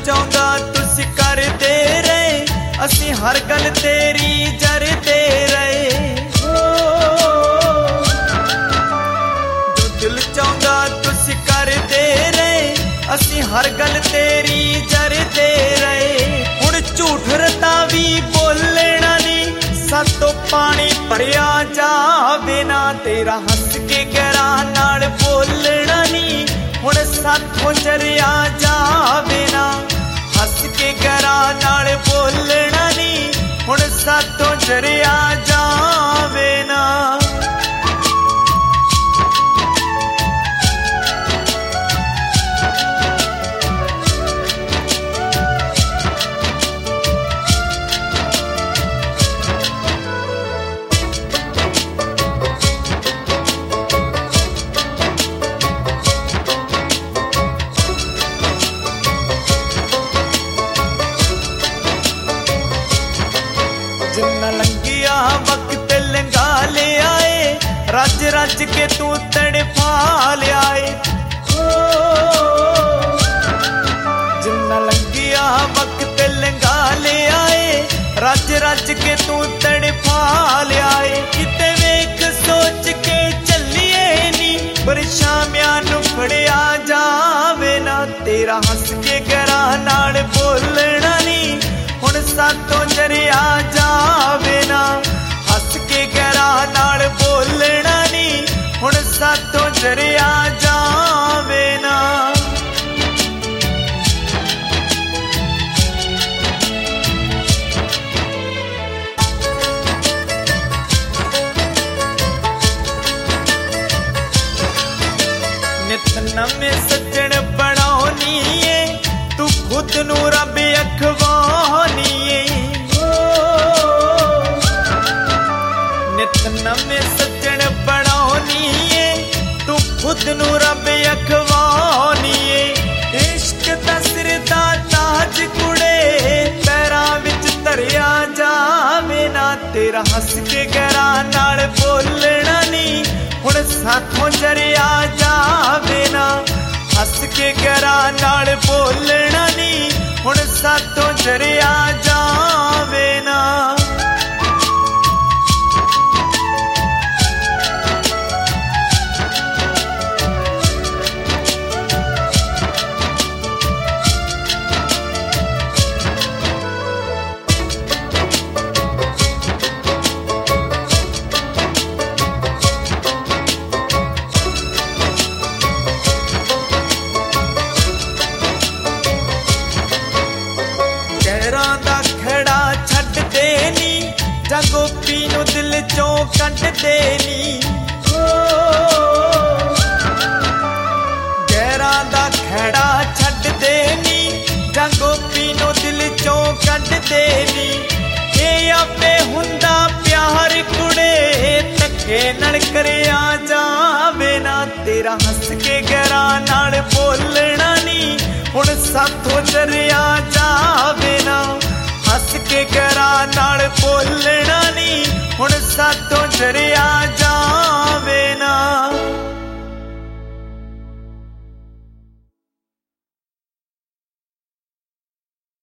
ਚਾਹੁੰਦਾ ਤੁਸੀਂ ਕਰਦੇ ਰਹੇ, ਅਸੀਂ ਹਰ ਗੱਲ ਤੇਰੀ ਜਰਦੇ ਰਹੇ। ਜੋ ਦਿਲ ਚਾਹੁੰਦਾ ਤੁਸੀਂ ਕਰਦੇ ਰਹੇ, ਅਸੀਂ ਹਰ ਗੱਲ ਤੇਰੀ ਜਰਦੇ ਰਹੇ। ਹੁਣ ਝੂਠ ਰਤਾ ਵੀ ਬੋਲਣਾ ਨੀ, ਸਾਤੋਂ ਪਾਣੀ ਭਰਿਆ ਜਾਵੇ ਨਾ, ਤੇਰਾ ਹੱਸ ਕੇ ਗਰਾਂ ਨਾਲ ਬੋਲਣਾ ਨੀ, ਹੁਣ ਸਾਥੋਂ ਜਰਿਆ ਜਾਵੇ ਨਾ। ਹੱਸ ਕੇ ਗਰਾਂ ਨਾਲ ਬੋਲਣਾ ਨੀ, ਹੁਣ ਸਾਥੋਂ ਜਰਿਆ ਜਾਵੇ ਨਾ। ਜਿੰਨਾ ਲੰਘਿਆ ਵਕਤ ਲੰਘਾ ਲਿਆ ਏ, ਰੱਜ ਰੱਜ ਕੇ ਤੂੰ ਤੜਫਾ ਲਿਆ ਏ। ਜਿੰਨਾ ਲੰਘਿਆ ਵਕਤ ਲੰਘਾ ਲਿਆ ਏ, ਰੱਜ ਰੱਜ ਕੇ ਤੂੰ ਤੜਫਾ ਲਿਆ ਏ। ਕਿਤੇ ਵੇਖ ਸੋਚ ਕੇ ਚੱਲੀਏ ਨੀ, ਪਰਛਾਵਿਆਂ ਨੂੰ ਫੜਿਆ ਜਾਵੇ ਨਾ, ਤੇਰਾ ਹੱਸ ਕੇ ਗਰਾਂ ਨਾਲ ਬੋਲਣਾ ਨੀ, ਹੁਣ ਸਾਥੋਂ ਜਰਿਆ ਜਾਵੇ ਨਾ। ਹੱਸ ਕੇ ਗਰਾਂ ਨਾਲ ਬੋਲਣਾ ਨੀ, ਹੁਣ ਸਾਥੋਂ ਜਰਿਆ ਜਾਵੇ ਨਾ। ਨਿਤ ਨਵੇਂ ਸੱਜਣ ਬਣਾਉਣੀ ਏ, ਤੂੰ ਖੁਦ ਨੂੰ ਰੱਬ ਅਖਵਾਉਣੀ ਏ। ਨਿਤ ਨਵੇਂ ਸੱਜਣ ਬਣਾਉਣੀ ਏ, ਤੂੰ ਖੁਦ ਨੂੰ ਰੱਬ ਅਖਵਾਉਣੀ ਏ। ਇਸ਼ਕ ਦਾ ਸਿਰ ਦਾ ਤਾਜ ਕੁੜੇ, ਪੈਰਾਂ ਵਿੱਚ ਧਰਿਆ ਜਾਵੇ ਨਾ, ਤੇਰਾ ਹੱਸ ਕੇ ਗਰਾਂ ਨਾਲ ਬੋਲਣਾ ਨੀ, ਹੁਣ ਸਾਥੋਂ ਜਰਿਆ ਜਾਵੇ ਨਾ। ਹੱਸ ਕੇ ਗਰਾਂ ਨਾਲ ਬੋਲਣਾ ਨੀ, ਹੁਣ ਸਾਥੋਂ ਜਰਿਆ ਜਾਵੇ ਨਾ। ਗਹਿਰਾਂ ਦਾ ਖੜਾ ਛੱਡਦੇ ਨੀ, ਜਾਂ ਗੋਪੀ ਨੂੰ ਦਿਲ ਚੋਂ ਕੱਢਦੇ ਨੀ। ਗਹਿਰਾਂ ਦਾ ਖੜਾ ਛੱਡਦੇ ਨੀ, ਜਾਂ ਗੋਪੀ ਨੂੰ ਦਿਲ ਚੋਂ ਕੱਢਦੇ ਨੀ। ਇਹ ਆਪੇ ਹੁੰਦਾ ਪਿਆਰ ਕੁੜੇ, ਧੱਕੇ ਨਾਲ ਕਰਿਆ ਜਾਵੇ ਨਾ, ਤੇਰਾ ਹੱਸ ਕੇ ਗਰਾਂ ਨਾਲ ਬੋਲਣਾ ਨੀ, ਹੁਣ ਸਾਥੋਂ ਜਰਿਆ ਜਾਵੇ ਨਾ। ਹੱਸ ਕੇ ਗਰਾਂ ਨਾਲ ਬੋਲਣਾ ਨੀ, ਹੁਣ ਸਾਥੋਂ ਜਰਿਆ